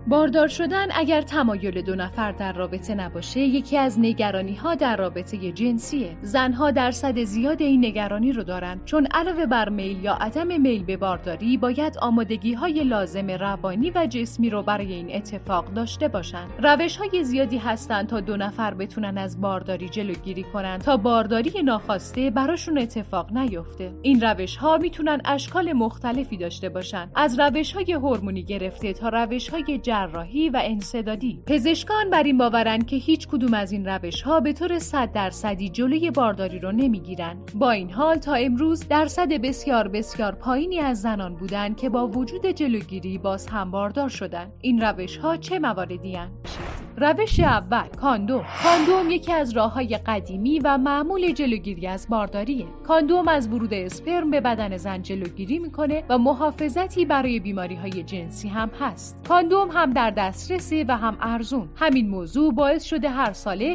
باردار شدن اگر تمایل دو نفر در رابطه نباشه یکی از نگرانی‌ها در رابطه جنسیه. زنها درصد زیاد این نگرانی رو دارن چون علاوه بر میل یا عدم میل به بارداری باید آمادگی‌های لازم روانی و جسمی رو برای این اتفاق داشته باشن. روش‌های زیادی هستن تا دو نفر بتونن از بارداری جلوگیری کنن تا بارداری ناخواسته براشون اتفاق نیفته. این روش‌ها میتونن اشکال مختلفی داشته باشن، از روش‌های هورمونی گرفته تا روش‌های جراحی و انسدادی. پزشکان بر این باورن که هیچ کدوم از این روش‌ها به طور 100% جلوی بارداری رو نمیگیرن. با این حال تا امروز درصد بسیار بسیار پایینی از زنان بودن که با وجود جلوگیری باز هم باردار شدن. این روش‌ها چه مواردی هستند؟ روش اول، کاندوم. کاندوم یکی از راه‌های قدیمی و معمول جلوگیری از بارداریه. کاندوم از ورود اسپرم به بدن زن جلوگیری میکنه و محافظتی برای بیماری‌های جنسی هم هست. کاندوم هم در دسترسه و هم ارزون. همین موضوع باعث شده هر ساله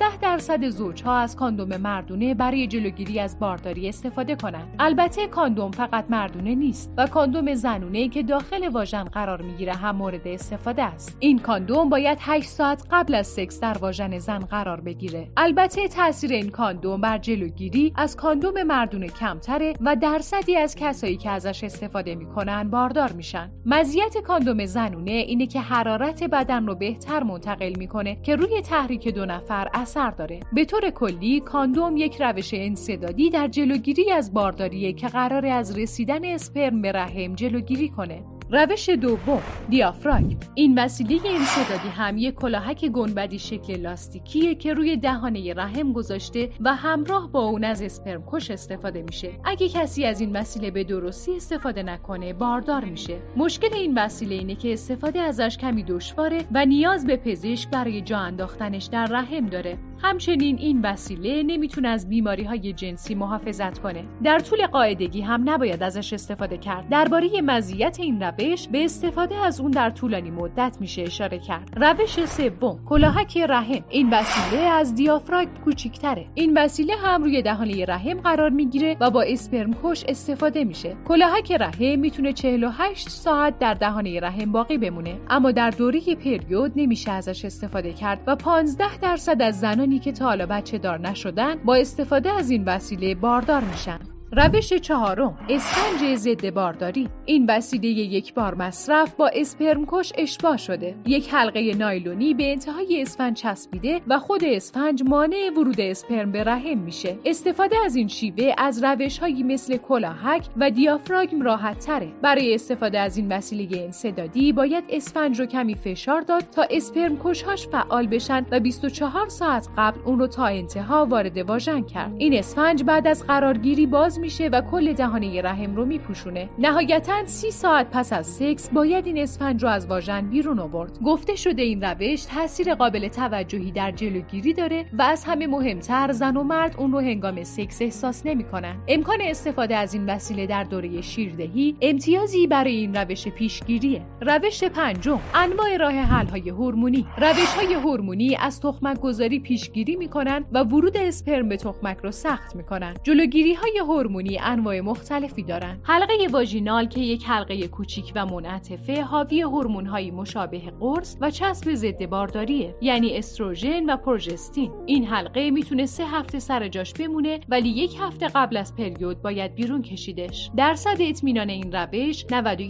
15% زوجها از کاندوم مردونه برای جلوگیری از بارداری استفاده کنند. البته کاندوم فقط مردونه نیست و کاندوم زنونه که داخل واژن قرار میگیره هم مورد استفاده است. این کاندوم باید 8 ساعت قبل از سکس در واژن زن قرار بگیره. البته تاثیر این کاندوم بر جلوگیری از کاندوم مردونه کمتره و درصدی از کسایی که ازش استفاده میکنن باردار میشن. مزیت کاندوم زنونه اینه که حرارت بدن رو بهتر منتقل میکنه که روی تحریک دو نفر اثر داره. به طور کلی کاندوم یک روش انسدادی در جلوگیری از بارداریه که قراره از رسیدن اسپرم به رحم جلوگیری کنه. روش دوم، دیافراگم. این وسیله انسدادی هم یک کلاهک گنبدی شکل لاستیکیه که روی دهانه رحم گذاشته و همراه با اون از اسپرم کش استفاده میشه. اگه کسی از این وسیله به درستی استفاده نکنه باردار میشه. مشکل این وسیله اینه که استفاده ازش کمی دشواره و نیاز به پزشک برای جا انداختنش در رحم داره. همچنین این وسیله نمیتونه از بیماری‌های جنسی محافظت کنه. در طول قاعدگی هم نباید ازش استفاده کرد. درباره مزیت این روش به استفاده از اون در طولانی مدت میشه اشاره کرد. روش سوم، کلاهک رحم. این وسیله از دیافراگم کوچیک‌تره. این وسیله هم روی دهانه رحم قرار میگیره و با اسپرم کش استفاده میشه. کلاهک رحم میتونه 48 ساعت در دهانه رحم باقی بمونه، اما در دوره پریود نمیشه ازش استفاده کرد و 15% از زنانی که تا حالا بچه دار نشدن با استفاده از این وسیله باردار میشن. روش چهارم، اسفنج ضد بارداری. این وسیله یک بار مصرف با اسپرم کش اشباع شده. یک حلقه نایلونی به انتهای اسفنج چسبیده و خود اسفنج مانع ورود اسپرم به رحم میشه. استفاده از این شیوه از روش‌هایی مثل کلاهک و دیافراگم راحت تره. برای استفاده از این وسیله انسدادی باید اسفنج رو کمی فشار داد تا اسپرم کش‌هاش فعال بشن و 24 ساعت قبل اون رو تا انتها وارد واژن کرد. این اسفنج بعد از قرارگیری باز میشه و کل دهانه رحم رو میپوشونه. نهایتاً 30 ساعت پس از سکس باید این اسفنج رو از واژن بیرون آورد. گفته شده این روش تاثیر قابل توجهی در جلوگیری داره و از همه مهمتر زن و مرد اون رو هنگام سکس احساس نمیکنن. امکان استفاده از این وسیله در دوره شیردهی امتیازی برای این روش پیشگیریه. روش پنجم، انواع راه حل‌های هورمونی. روش‌های هورمونی از تخمک گذاری پیشگیری میکنن و ورود اسپرم به تخمک رو سخت میکنن. جلوگیری‌های هورمونی انواع مختلفی دارن. حلقه واژینال که یک حلقه کوچیک و منعطفه حاوی هورمون‌های مشابه قرص و چسب ضد بارداریه، یعنی استروژن و پروژستین. این حلقه میتونه 3 هفته سر جاش بمونه ولی 1 هفته قبل از پریود باید بیرون کشیدش. درصد اطمینان این روش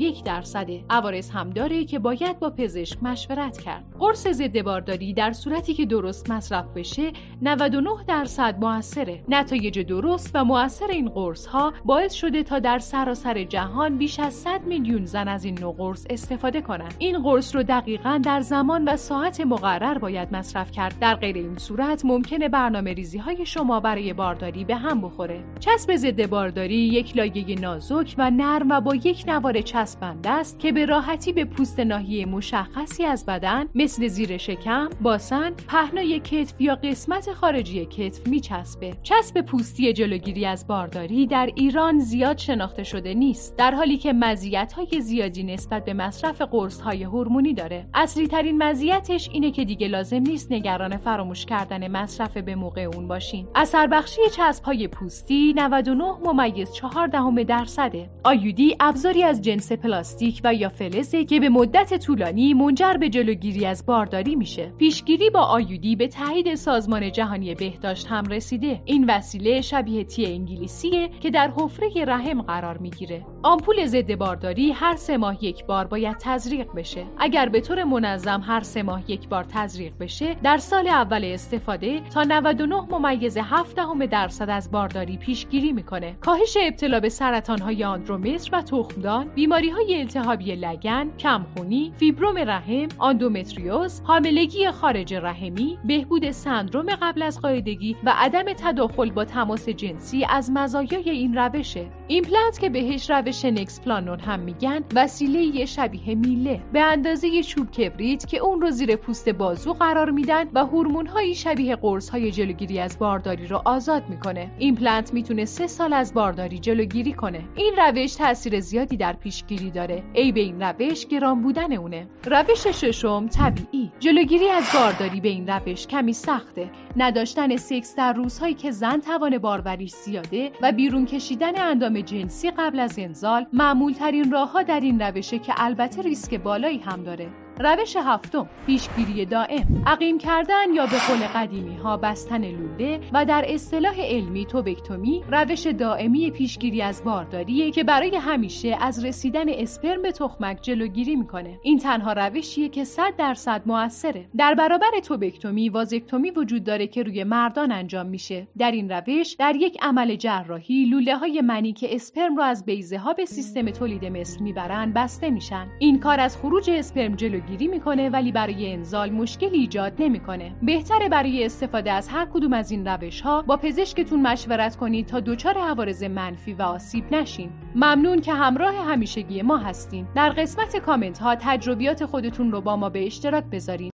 91%. عوارض هم داره که باید با پزشک مشورت کرد. قرص ضد بارداری در صورتی که درست مصرف بشه 99% موثره. نتایج درست و موثر این قرص ها باعث شده تا در سراسر جهان بیش از 100 میلیون زن از این نوع قرص استفاده کنند. این قرص رو دقیقاً در زمان و ساعت مقرر باید مصرف کرد. در غیر این صورت ممکنه برنامه‌ریزی های شما برای بارداری به هم بخوره. چسب ضد بارداری یک لایه نازک و نرم و با یک نوار چسبنده است که به راحتی به پوست ناحیه مشخصی از بدن مثل زیر شکم، باسن، پهنای کتف یا قسمت خارجی کتف میچسبه. چسب پوستی جلوگیری از بارداری آیودی در ایران زیاد شناخته شده نیست، در حالی که مزیت‌های زیادی نسبت به مصرف قرص‌های هورمونی داره. اصلی ترین مزیتش اینه که دیگه لازم نیست نگران فراموش کردن مصرف به موقع اون باشین. اثر بخشی چسب‌های پوستی 99.4%. آیودی ابزاری از جنس پلاستیک و یا فلزه که به مدت طولانی منجر به جلوگیری از بارداری میشه. پیشگیری با آیودی به تایید سازمان جهانی بهداشت هم رسیده. این وسیله شبیه تی انگلیسیه که در حفره رحم قرار میگیره. آمپول ضد بارداری هر 3 ماه یک بار باید تزریق بشه. اگر به طور منظم هر 3 ماه یک بار تزریق بشه، در سال اول استفاده تا 99.7% از بارداری پیشگیری میکنه. کاهش ابتلا به سرطان‌های آندرومتر و تخمدان، بیماری‌های التهابی لگن، کمخونی، فیبروم رحم، آندومتریوز، حاملگی خارج رحمی، بهبود سندروم قبل از قاعدگی و عدم تداخل با تماس جنسی از مزایای این روشه. ایمپلنت که بهش روش نکسپلانون هم میگن، وسیله شبیه میله به اندازه چوب کبریت که اون رو زیر پوست بازو قرار میدن و هورمون‌های شبیه قرص‌های جلوگیری از بارداری رو آزاد میکنه. ایمپلنت میتونه 3 سال از بارداری جلوگیری کنه. این روش تاثیر زیادی در پیشگیری داره. عیب این روش گران بودن اونه. روش ششم طبیعی. جلوگیری از بارداری به این روش کمی سخته. نداشتن سکس در روزهایی که زن توان باروریش زیاده و بیرون کشیدن اندام جنسی قبل از انزال معمول ترین راه‌ها در این روشه که البته ریسک بالایی هم داره. روش هفتم، پیشگیری دائم. عقیم کردن یا به قول قدیمی ها بستن لوله و در اصطلاح علمی توبکتومی، روش دائمی پیشگیری از بارداریه که برای همیشه از رسیدن اسپرم به تخمک جلوگیری میکنه. این تنها روشیه که 100% موثره. در برابر توبکتومی، وازکتومی وجود داره که روی مردان انجام میشه. در این روش در یک عمل جراحی لوله های منی که اسپرم رو از بیضه ها به سیستم تولید مثل میبرن بسته میشن. این کار از خروج اسپرم جلوگیری میکنه ولی برای انزال مشکلی ایجاد نمیکنه. بهتره برای استفاده از هر کدوم از این روش‌ها با پزشکتون مشورت کنید تا دچار عوارض منفی و آسیب نشین. ممنون که همراه همیشگی ما هستین. در قسمت کامنت ها تجربیات خودتون رو با ما به اشتراک بذارین.